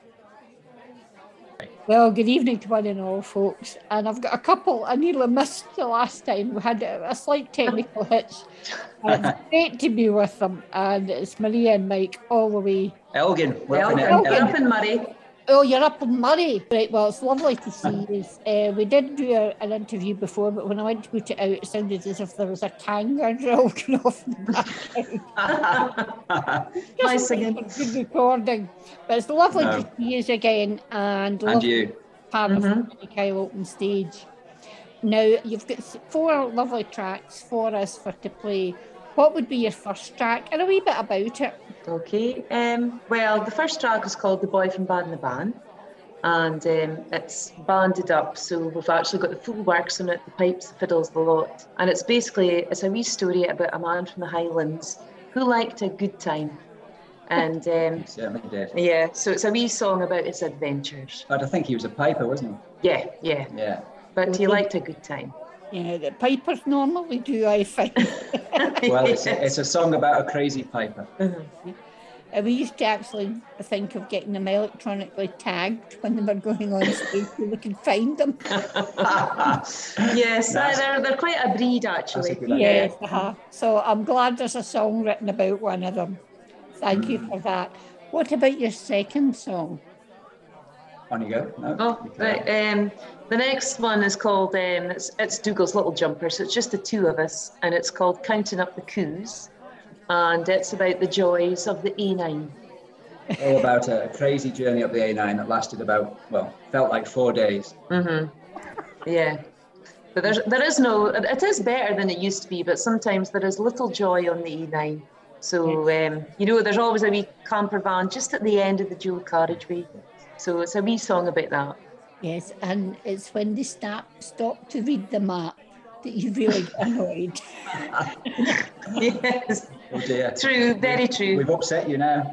Well, good evening to one and all, folks. And I've got a couple I nearly missed the last time. We had a slight technical hitch. And it's great to be with them. And it's Maria and Mike all the way. Elgin. We're up in Murray. Oh, you're up in Murray. Right, well, it's lovely to see you. We did do an interview before, but when I went to put it out, it sounded as if there was a kangaroo going off in the background. Nice again. Good recording. But it's lovely to see you again. And you. Part of Kyle Open Stage. Now, you've got 4 lovely tracks for us to play. What would be your first track and a wee bit about it? Okay, well, the first track is called The Boy from Baden-Baden, and it's banded up, so we've actually got the full works on it, the pipes, the fiddles, the lot. And it's a wee story about a man from the Highlands who liked a good time. And certainly did. Yeah, so it's a wee song about his adventures. But I think he was a piper, wasn't he? Yeah. But he liked a good time. Yeah, the pipers normally do, I think. Well, it's a song about a crazy piper. We used to actually think of getting them electronically tagged when they were going on stage so we could find them. Yes, they're quite a breed, actually. Yes, So I'm glad there's a song written about one of them. Thank you for that. What about your second song? On you go. No, oh, right. The next one is called, it's Dougal's Little Jumper, so it's just the 2 of us, and it's called Counting Up the Coups, and it's about the joys of the A9. All about a crazy journey up the A9 that lasted felt like 4 days. Yeah. But it is better than it used to be, but sometimes there is little joy on the A9. So, there's always a wee camper van just at the end of the dual carriageway. So it's a wee song about that. Yes, and it's when they stop to read the map that you really get annoyed. Yes. Oh dear. True, very true. We've upset you now.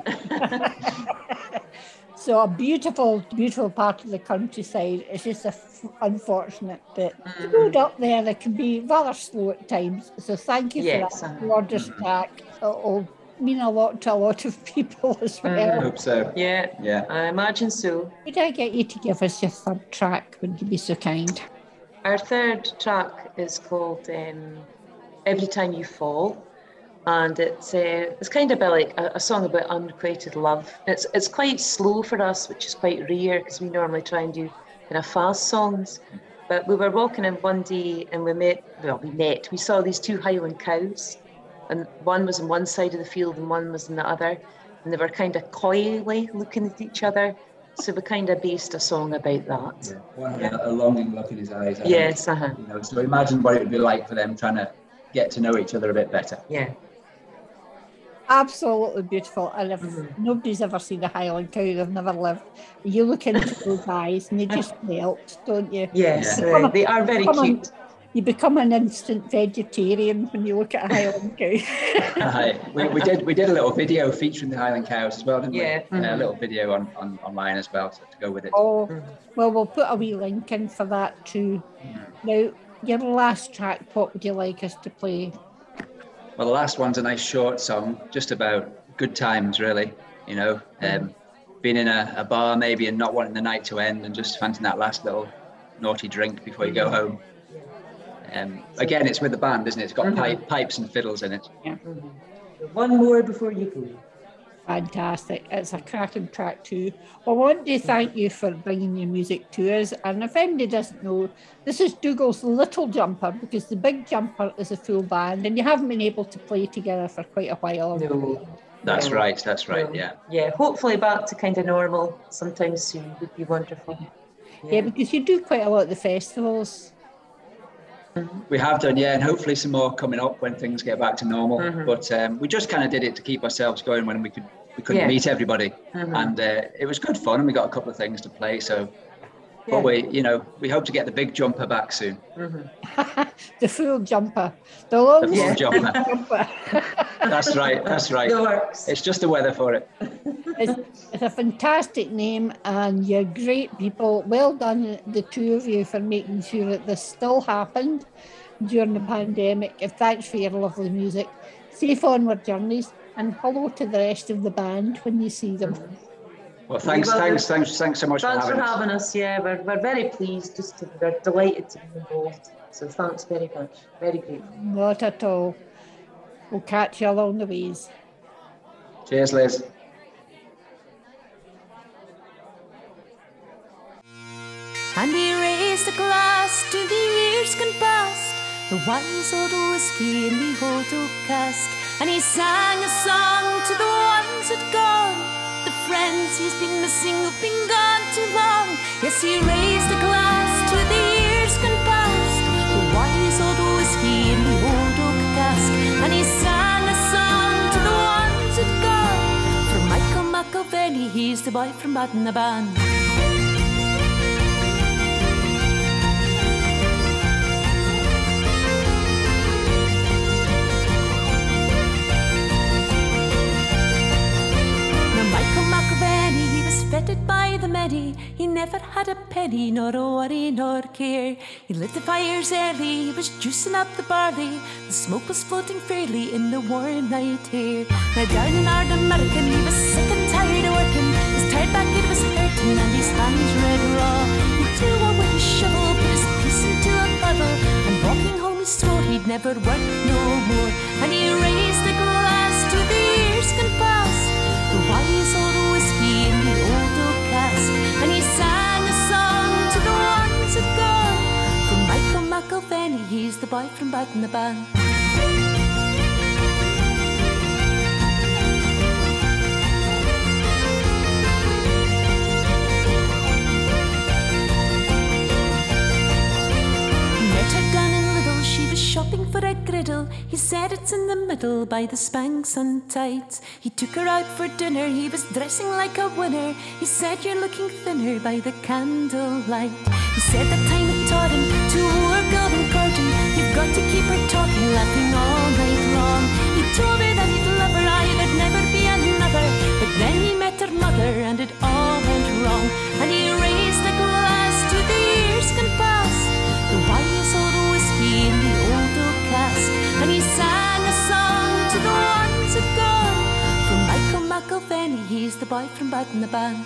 So a beautiful, beautiful part of the countryside. It's just unfortunate that the road up there, it can be rather slow at times. So thank you for that gorgeous track. It'll mean a lot to a lot of people as well. I hope so. Yeah, I imagine so. Could I get you to give us your third track? Would you be so kind? Our third track is called Every Time You Fall. And it's kind of like a song about unrequited love. It's quite slow for us, which is quite rare because we normally try and do kind of fast songs. But we were walking in one day and we saw these 2 Highland cows, and one was on one side of the field and one was on the other, and they were kind of coyly looking at each other. So we kind of based a song about that. Yeah. One had a longing look in his eyes. Yes, So imagine what it would be like for them trying to get to know each other a bit better. Yeah. Absolutely beautiful. And if nobody's ever seen a Highland cow, they've never lived. You look into those eyes and they just melt, don't you? Yes, they are very cute. You become an instant vegetarian when you look at a Highland cow. we did a little video featuring the Highland cows as well, didn't we? Yeah. A little video on online as well to go with it. Oh, well, we'll put a wee link in for that too. Now, your last track, what would you like us to play? Well, the last one's a nice short song, just about good times, really. Being in a bar maybe and not wanting the night to end and just fancying that last little naughty drink before you go home. Again, it's with the band, isn't it? It's got pipes and fiddles in it. Yeah. One more before you go. Fantastic. It's a cracking track too. Well, I want to thank you for bringing your music to us. And if anybody doesn't know, this is Dougal's Little Jumper, because the Big Jumper is a full band and you haven't been able to play together for quite a while. No. That's right, yeah. Yeah, hopefully back to kind of normal sometime soon would be wonderful. Yeah, because you do quite a lot of the festivals. We have done, and hopefully some more coming up when things get back to normal. But we just kind of did it to keep ourselves going when we couldn't meet everybody, and it was good fun, and we got a couple of things to play. So, but we hope to get the Big Jumper back soon. The full jumper, the full jumper. That's right. It's just the weather for it. It's a fantastic name, and you're great people. Well done, the 2 of you, for making sure that this still happened during the pandemic. And thanks for your lovely music. Safe onward journeys, and hello to the rest of the band when you see them. Well, thanks so much for having us. Yeah, we're very pleased. We're delighted to be involved. So thanks very much. Very grateful. Not at all. We'll catch you along the ways. Cheers, Liz. And he raised a glass to the years gone past, the wise old whiskey in the old oak cask. And he sang a song to the ones that gone, the friends he's been missing who've been gone too long. Yes, he raised a glass to the years gone past, the wise old whiskey in the old oak cask. And he sang a song to the ones that gone. For Michael McIlvenney, he's the boy from Baden-Naban. Fettered by the many, he never had a penny, nor a worry, nor care. He lit the fires early, he was juicing up the barley, the smoke was floating freely in the warm night air. Now down in Ardnamurchan, he was sick and tired of working, his tired back it was hurting, and his hands red raw. He threw away his shovel, put his piece into a bottle, and walking home he swore he'd never work no more. And he raised a glass to the years gone past, the wise old whiskey in the old oak cask. And he sang a song to the ones that gone. For Michael McIlvenney, he's the boy from Baden-Naban. Shopping for a griddle, he said it's in the middle by the Spanks and tights. He took her out for dinner, he was dressing like a winner. He said you're looking thinner by the candlelight. He said that time had taught him to work out and courting. You've got to keep her talking, laughing all night long. He told her that he'd love her, there'd never be another. But then he met her mother and it all went wrong. And he raised a glass to the years gone past, the wise old whiskey in the old oak cask. And he sang a song to the ones that gone. For Michael McIlvenney, he's the boy from Baden-Naban.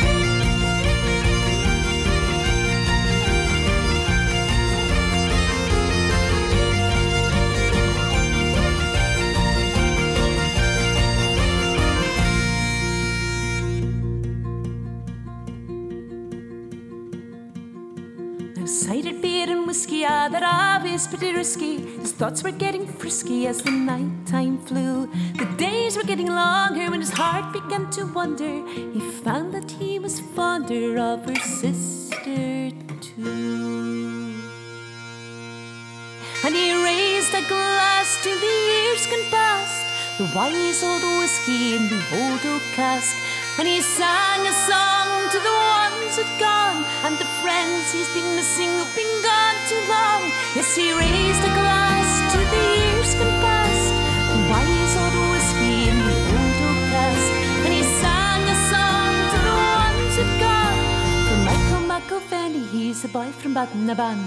Cider, beer and whiskey, they're always pretty risky. His thoughts were getting frisky as the night time flew. The days were getting longer when his heart began to wonder. He found that he was fonder of her sister too. And he raised a glass to the years gone past, the wise old whiskey in the old oak cask. And he sang a song to the ones that gone, and the friends he's been missing who've been gone too long. Yes, he raised a glass to the years gone past, the wise old whiskey in the old oak cask. And he sang a song to the ones that gone. For Michael McIlvenney, he's the boy from Baden-Naban.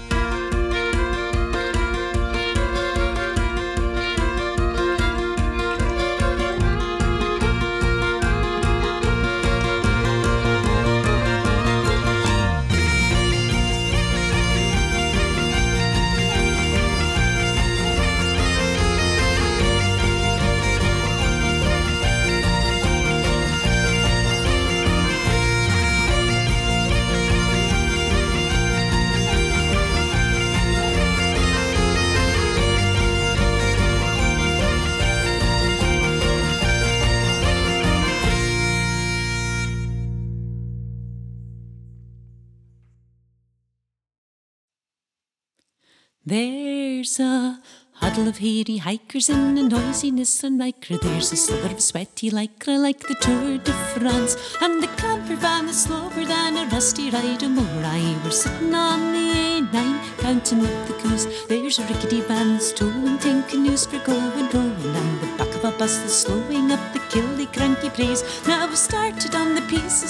There's a huddle of hairy hikers in a noisy Nissan Micra. There's a slither of sweaty lycra like the Tour de France, and the camper van is slower than a rusty ride-a-moor. We're sitting on the A9 counting up the coos. There's a rickety van that's towing 10 canoes for going rowing, and the back of a bus that's slowing up the Killie Cranky Braes. Now we've started on the pieces, but the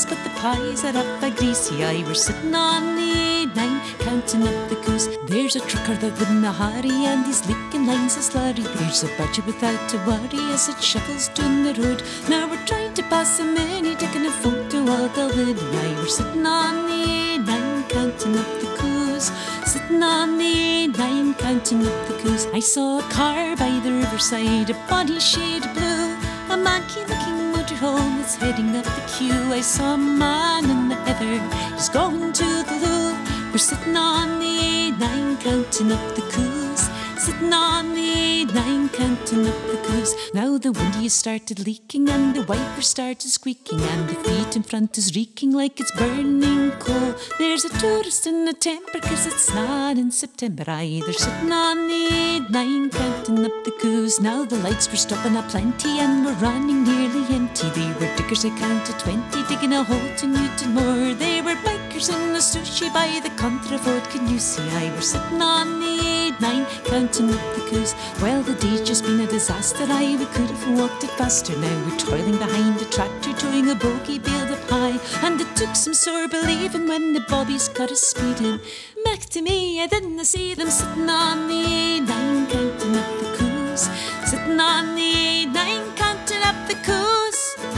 pies are up by Greasy Eye. We're sitting on the A9, counting up the coos. There's a trucker that wouldn't hurry, and he's licking lines of slurry. There's a budget without a worry as it shuffles down the road. Now we're trying to pass a mini, taking a photo of the Winnie Eye. We're sitting on the A9, counting up the coos. Sitting on the A9, counting up the coos. I saw a car by the riverside, a body shade of blue, a monkey-looking motorhome that's heading up the queue. I saw a man in the heather, he's going to the loo. We're sitting on the A9, counting up the coos. Sitting on the A9, counting up the coos. Now the windy has started leaking, and the wipers started squeaking, and the feet in front is reeking like it's burning coal. There's a tourist in a temper, 'cause it's not in September either. Sitting on the A9, counting up the coos. Now the lights were stopping up plenty, and we're running nearly empty. They were diggers, I counted 20, digging a hole to Newtonmore. They were bikers in a sushi by the Contraford. Can you see I were sitting on the A9, counting up the coos? Well, the day's just been a disaster. We could have walked it faster. Now we're toiling behind a tractor, towing a bogey bale up high, and it took some sore believing when the bobbies got us speeding. Back to me, I didn't see them sitting on the A9, counting up the coos. Sitting on the A9, counting up the coos.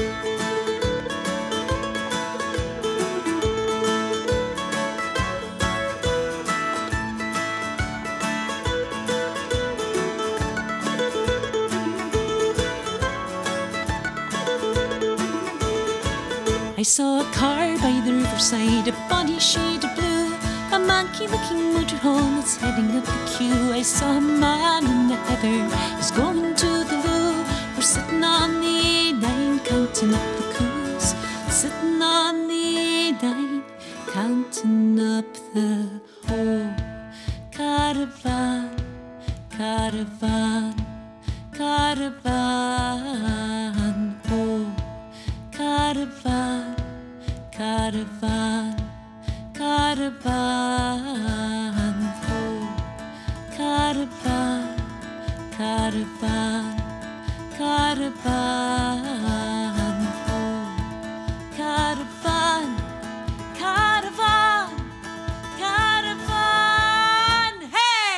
I saw a car by the riverside, a body shade of blue, a monkey-looking motorhome that's heading up the queue. I saw a man in the heather, he's going to the loo. We're sitting on the A9, counting up the coos. Sitting on the A9, counting up the caravan, caravan, caravan, caravan, caravan, caravan, caravan, caravan, caravan, caravan, caravan, caravan, hey!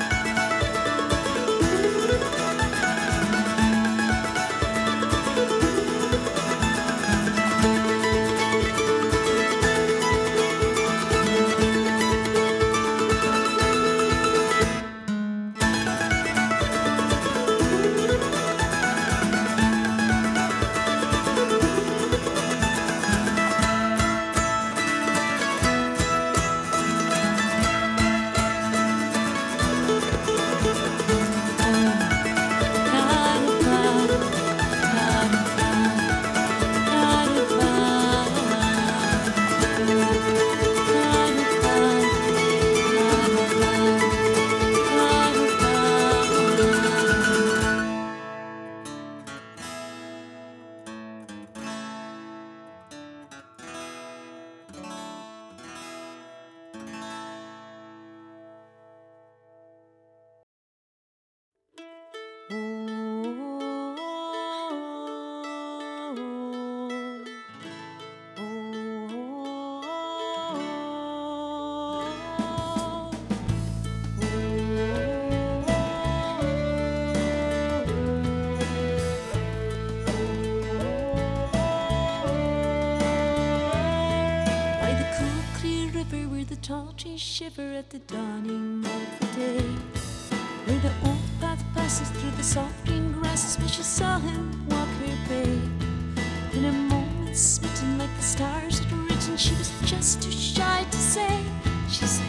Tall trees shiver at the dawning of the day, where the old path passes through the soft green grasses, where she saw him walk her way. In a moment, smitten like the stars had written, she was just too shy to say. She said,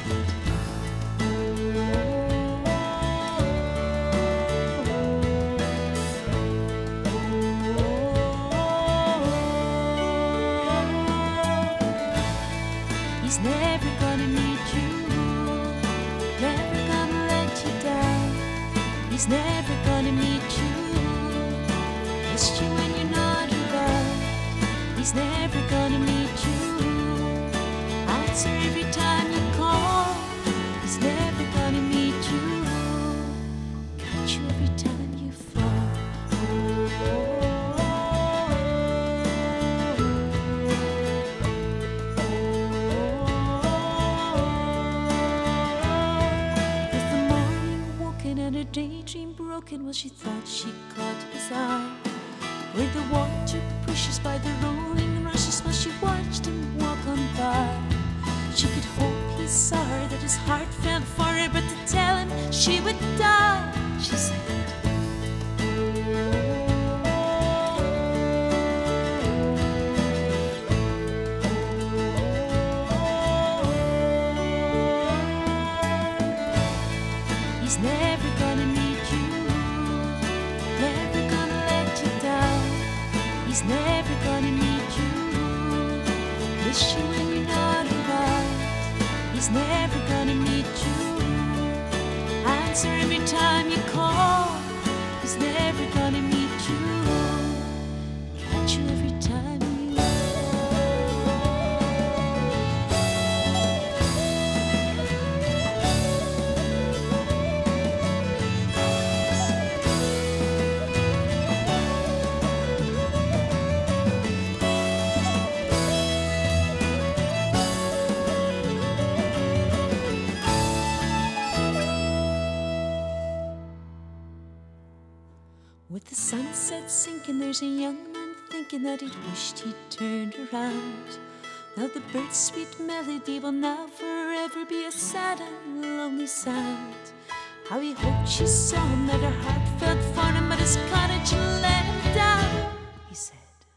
he's never gonna meet you, never gonna let you down. He's never gonna meet you, missed you when you're not around. He's never gonna meet you, answer every time you call. He's never gonna meet you, catch you every time you fall. heart felt for her, but to tell him she would die, she said. He's never gonna need you, never gonna let you down. He's never gonna need you, miss you when you're not around. He's never gonna need you, answer every time you call. He's never gonna meet you, catch you every time you With the sunset sinking, there's a young man thinking that he'd wished he'd turned around. Now the bird's sweet melody will now forever be a sad and lonely sound. How he hoped she saw him, that her heart felt for him, but his cottage let him down, he said.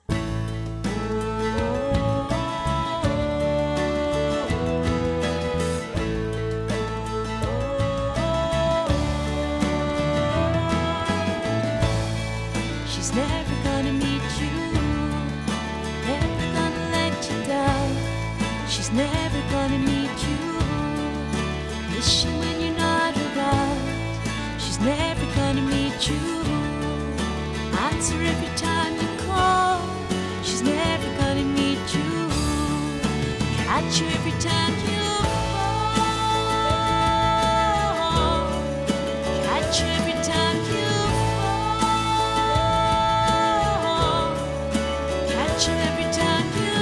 She's never gonna meet you, never gonna let you down. She's never gonna meet you, miss you when you're not around. She's never gonna meet you, answer every time you call. She's never gonna meet you, catch you every time you fall, catch you every time you catch you every time you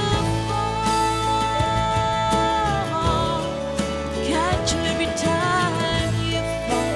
fall, catch you every time you fall.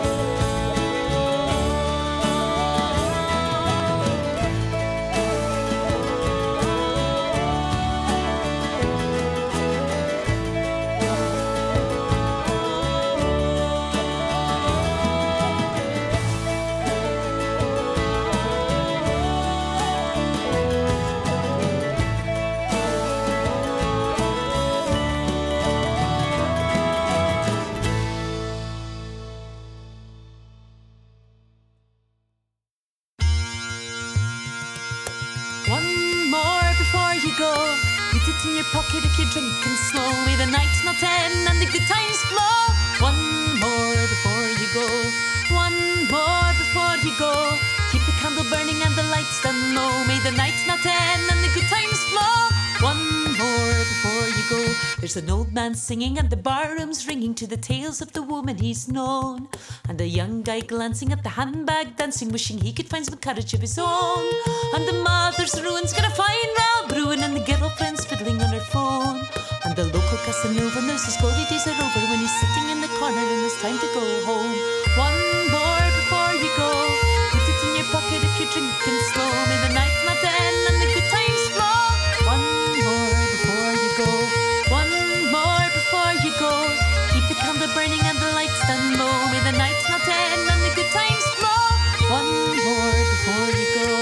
Put it in your pocket if you're drinking slow. May the night's not end and the good times flow. One more before you go, one more before you go. Keep the candle burning and the lights down low. May the night's not end and the good times flow. One more before you go. There's an old man singing and the barroom's ringing to the tales of the woman he's known. And a young guy glancing at the handbag dancing, wishing he could find some courage of his own. And the mother's ruin's got a fine row brewing, and the girlfriend's fiddling on her phone. And the local Casanova knows his glory days are over when he's sitting in the corner and it's time to go home. One more before you go, put it in your pocket if you're drinking slow. May the night not end and the good times flow. One more before you go, one more before you go. Keep the candle burning and the lights down low. May the night not end and the good times flow. One more before you go.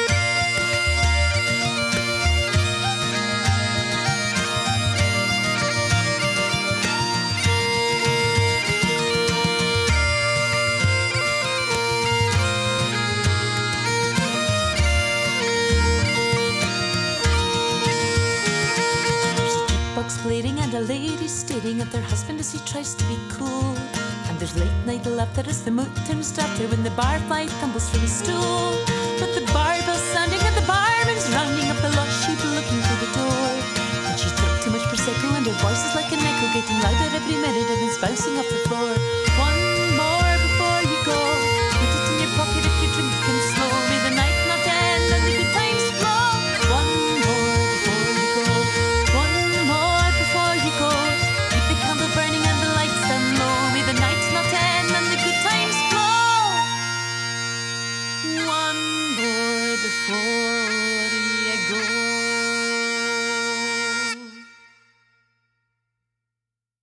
Bleeding and a lady staring at their husband as he tries to be cool. And there's late night laughter as the mood turns darker when the barfly tumbles from his stool. But the barbell's sounding and the barman's rounding up the lost sheep looking for the door. And she's took too much Prosecco and her voice is like an echo, getting louder every minute and it's bouncing off the floor.